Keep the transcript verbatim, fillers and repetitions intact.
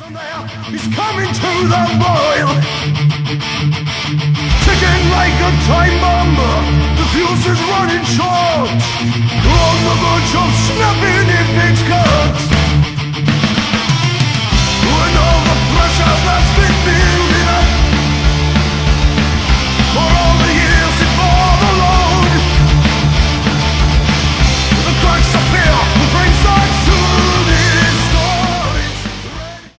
He's coming to the boil. Ticking like a time bomb. The